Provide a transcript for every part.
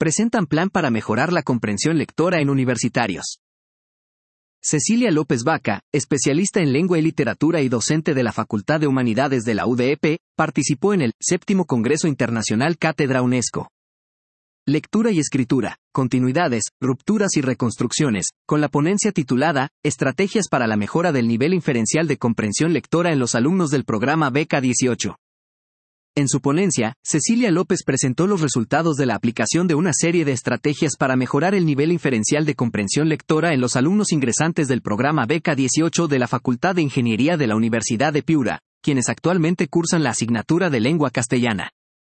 presentan plan para mejorar la comprensión lectora en universitarios. Cecilia López Vaca, especialista en lengua y literatura y docente de la Facultad de Humanidades de la UDEP, participó en el 7º Congreso Internacional Cátedra UNESCO. Lectura y escritura, continuidades, rupturas y reconstrucciones, con la ponencia titulada Estrategias para la mejora del nivel inferencial de comprensión lectora en los alumnos del programa Beca 18. En su ponencia, Cecilia López presentó los resultados de la aplicación de una serie de estrategias para mejorar el nivel inferencial de comprensión lectora en los alumnos ingresantes del programa Beca 18 de la Facultad de Ingeniería de la Universidad de Piura, quienes actualmente cursan la asignatura de lengua castellana.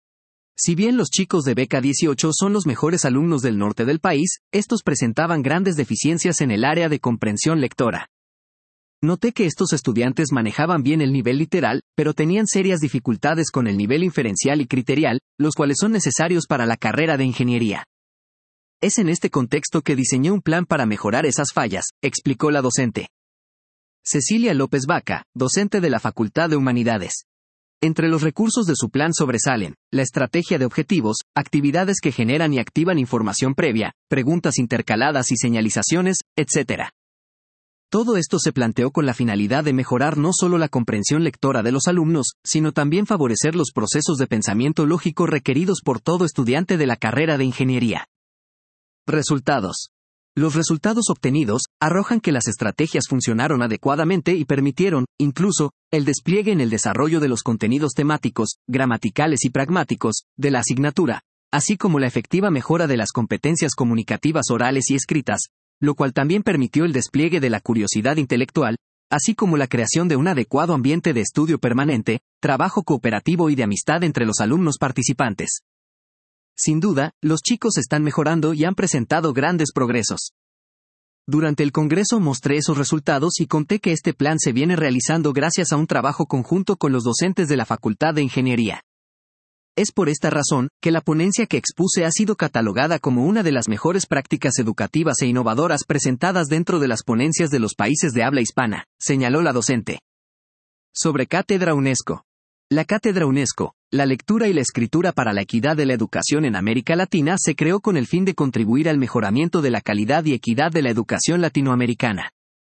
Si bien los chicos de Beca 18 son los mejores alumnos del norte del país, estos presentaban grandes deficiencias en el área de comprensión lectora. Noté que estos estudiantes manejaban bien el nivel literal, pero tenían serias dificultades con el nivel inferencial y criterial, los cuales son necesarios para la carrera de ingeniería. Es en este contexto que diseñé un plan para mejorar esas fallas, explicó la docente. Cecilia López Vaca, docente de la Facultad de Humanidades. Entre los recursos de su plan sobresalen, la estrategia de objetivos, actividades que generan y activan información previa, preguntas intercaladas y señalizaciones, etc. Todo esto se planteó con la finalidad de mejorar no solo la comprensión lectora de los alumnos, sino también favorecer los procesos de pensamiento lógico requeridos por todo estudiante de la carrera de ingeniería. Resultados. Los resultados obtenidos arrojan que las estrategias funcionaron adecuadamente y permitieron, incluso, el despliegue en el desarrollo de los contenidos temáticos, gramaticales y pragmáticos, de la asignatura, así como la efectiva mejora de las competencias comunicativas orales y escritas, lo cual también permitió el despliegue de la curiosidad intelectual, así como la creación de un adecuado ambiente de estudio permanente, trabajo cooperativo y de amistad entre los alumnos participantes. Sin duda, los chicos están mejorando y han presentado grandes progresos. Durante el Congreso mostré esos resultados y conté que este plan se viene realizando gracias a un trabajo conjunto con los docentes de la Facultad de Ingeniería. Es por esta razón que la ponencia que expuse ha sido catalogada como una de las mejores prácticas educativas e innovadoras presentadas dentro de las ponencias de los países de habla hispana, señaló la docente. Sobre Cátedra UNESCO. La Cátedra UNESCO, la lectura y la escritura para la equidad de la educación en América Latina se creó con el fin de contribuir al mejoramiento de la calidad y equidad de la educación latinoamericana.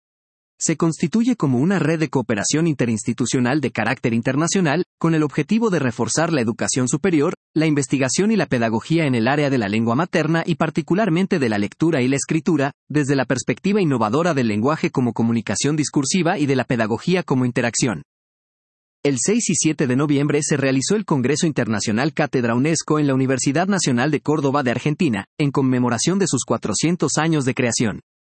Se constituye como una red de cooperación interinstitucional de carácter internacional, con el objetivo de reforzar la educación superior, la investigación y la pedagogía en el área de la lengua materna y particularmente de la lectura y la escritura, desde la perspectiva innovadora del lenguaje como comunicación discursiva y de la pedagogía como interacción. El 6 y 7 de noviembre se realizó el Congreso Internacional Cátedra UNESCO en la Universidad Nacional de Córdoba de Argentina, en conmemoración de sus 400 años de creación.